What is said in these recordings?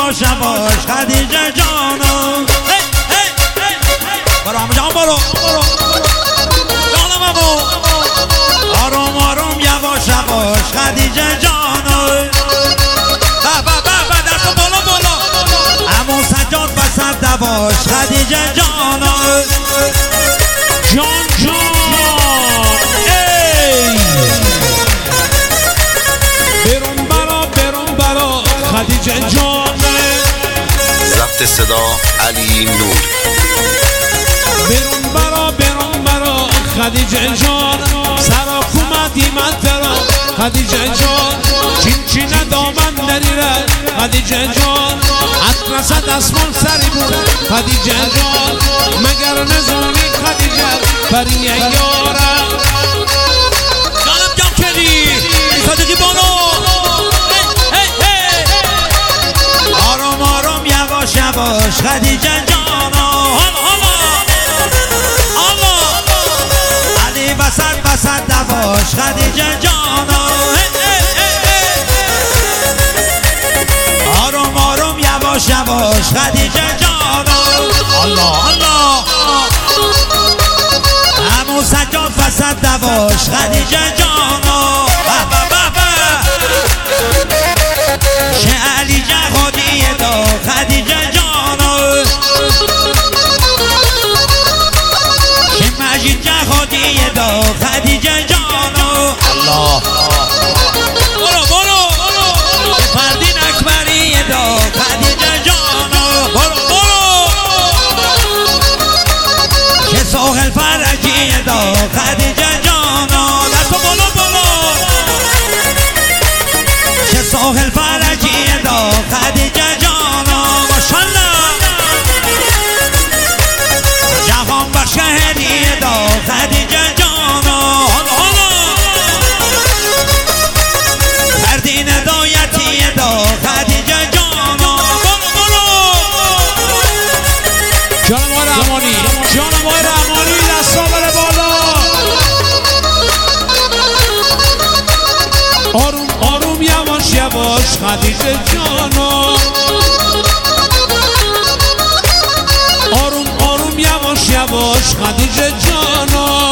یواش یواش خدیجه جانم برو همه جان برو جانم ابو آروم آروم یواش یواش خدیجه جانم دست بالا بالا امو سجاد بسد دواش خدیجه جانم جان جان ای برون برا خدیجه جان ضبط صدا علی نور برون برا خدیجه جان سرا کومدی من ترا خدیجه جان چین دامن دریره خدیجه جان اطرس دستمال سری بود خدیجه جان مگر نزونی خدیجه بریه یارم جانم جان کردی صادقی بانو آروم آروم یواش یواش خدیجه جانا علی بسد دواش خدیجه جانا آروم آروم یواش یواش خدیجه جانا الله الله همون سجاد بسد دواش خدیجه جانا شه علی جهادی دا خدیجه جانا شه مجید جهادی دا خدیجه جانا الله برو فردین اکبری دا خدیجه جانا برو شه ساحل فرجی دا خدیجه جانا دست بالا شه ساحل فرجی دا خدیجه جانا ماشالله جهان بخش هدیه دا خدیجه جانا فردین هدایتی دا خدیجه جانا جانم آقای رحمانی دستا بره بالا آروم یواش خدیجه جانا آروم یواش خدیجه جانا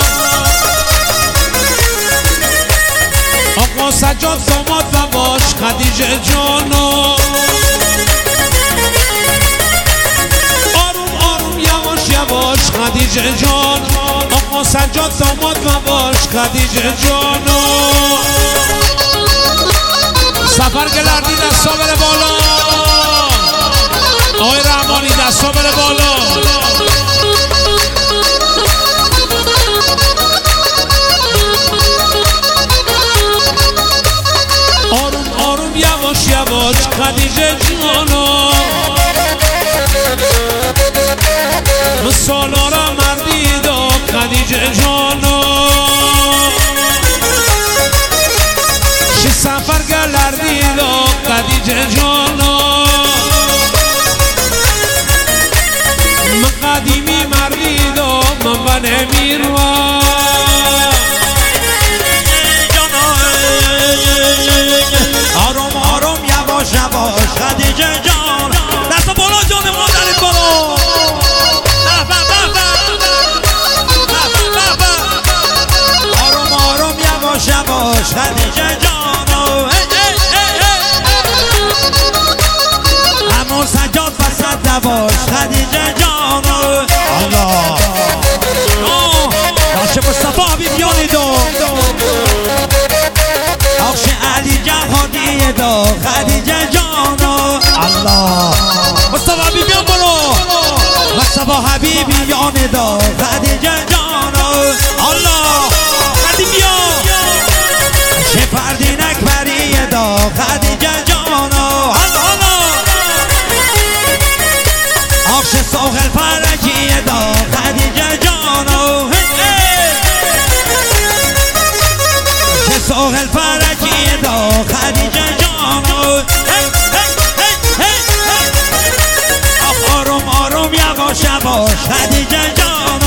آقا سجاد داماد و باش خدیجه جانا آروم یواش خدیجه جان آقا سجاد داماد و باش خدیجه جانا سفر گلردی دستا بره بالا آقای رحمانی دستا بره بالا آروم یواش خدیجه جانا سالارا مردی دا خدیجه جانا شی سفر گلردی دا خدیجه جانا من قدیمی مردی دا من نمیروم آروم یواش خدیجه جان دست بالا جان مادرت برو آروم یواش خدیجه جان همون سجاد بسد دواش خدیجه جان الله باشه مصطفی حبیبیانی دو آخش علی جهادی دا خدیجه جانا الله مصطفی حبیبیان برو مصطفی حبیبیان دا خدیجه جانا الله خدیبیان شه فردین اکبری دا خدیجه جانا الله آخش ساحل فرجی دا خدیجه جانا شه ساحل فرجی دا خدیجه جانا آروم یواش خدیجه جانا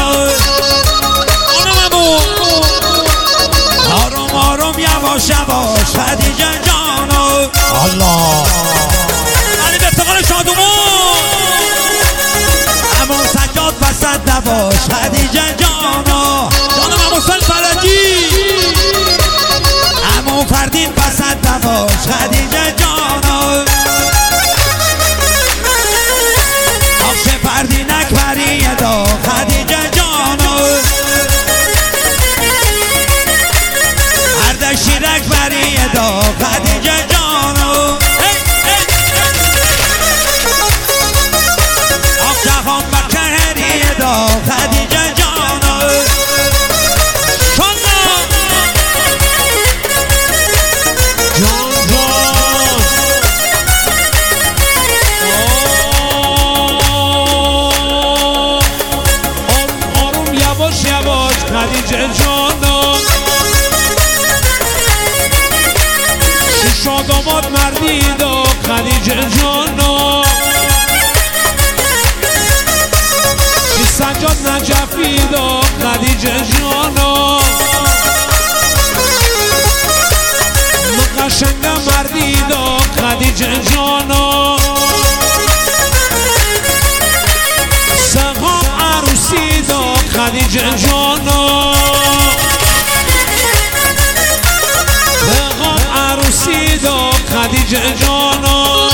بسد نباش خدیجه جانو آخش پردین اکبری دا خدیجه جانو اردشیر اکبری دا خدیجه جانو آخ جهان بکهری دا خدیجه جانو خدیجه جانم شش آدامات مردی دا خدیجه جانم شش سجاد نجفی دا خدیجه جانم قشنگ مردی دا خدیجه جانم سقام عروسی دا خدیجه جانم سقام عروسی دا خدیجه جانم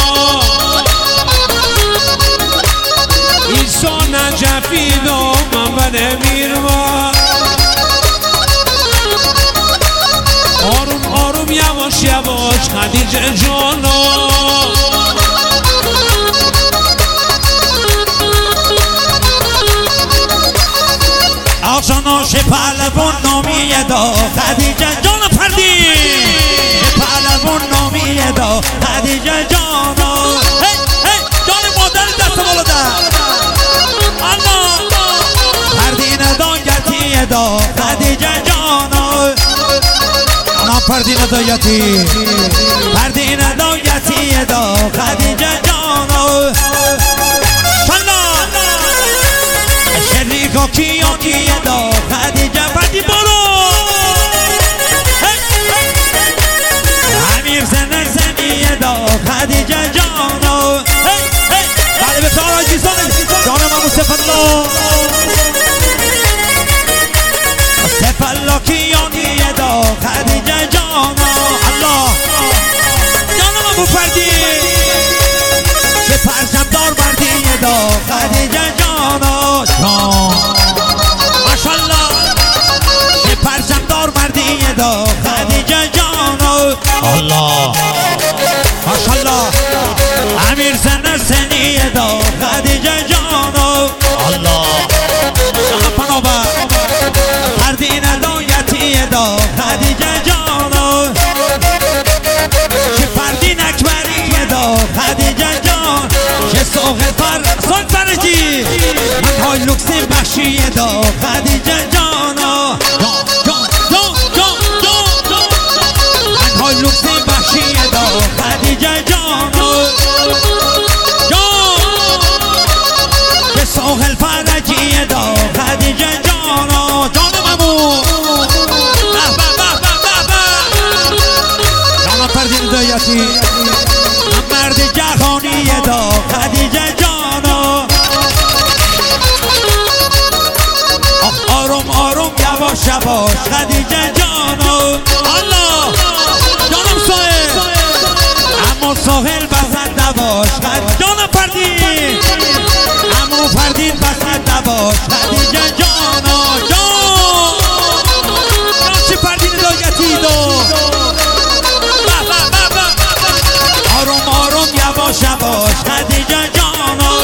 ایسا نجفی دا من میروا آروم آروم یواش یواش خدیجه جانم آشاناش پهلوان نامیه دا خدیجه جان پردی پهلوان نامیه دا خدیجه جانا جان مادر دست بالا در الله پردین دایتی دا خدیجه جانا انا پردین دایتی پردین دایتی دا خدیجه جانا شریکا کیانی دا خدیجه پردی برو امیر زنر زنی دا خدیجه جانو بله به تار عزیزان جانم امو سفالله سفالله کیانی دا خدیجه جانو الله جانم امو پردی که پرچم دار مردی دا خدیجه جانو ماشالله که پرچم دار مردی دا خدیجه جانو الله ماشالله امیر زنر سنی دا خدیجه جانو الله پنابه پردین دایتی دا خدیجه جانو که پردین اکبری دا خدیجه جان که سوق سال فرجی من های لوکسی بخشی دا خدیجه جانا من های لوکسی بخشی دا خدیجه جانا که سوق فرجی دا خدیجه جانا جانم امو جانا پردین دایتی مرد جهانی دا خدیجه جانا آروم آروم یواش یواش خدیجه جانا الله جانم ساحل اما ساحل بسد نباش جانم پردین اما پردین بسد نباش خدیجه جانا چه پردین دایتی دا آروم آروم یواش یواش خدیجه جانا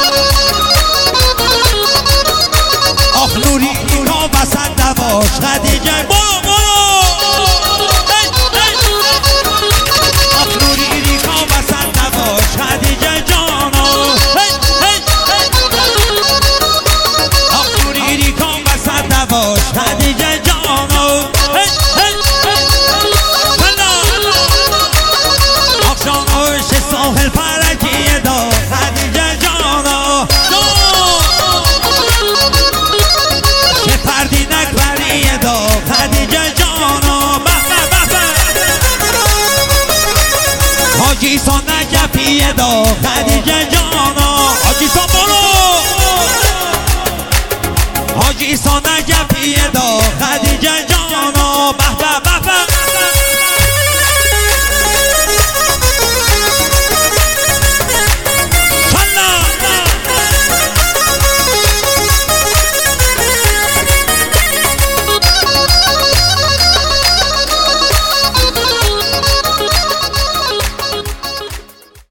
آخ نوری اینا بسد نباش خدیجه برو برو آخ نوری اینا بسد نباش خدیجه جانا آخ نوری اینا بسد نباش خدیجه جانا آخ جانوش ساحل فرکی دا خدیجه جانا که پردین اکبری دا خدیجه جانا حاجی سان نجفی دا خدیجه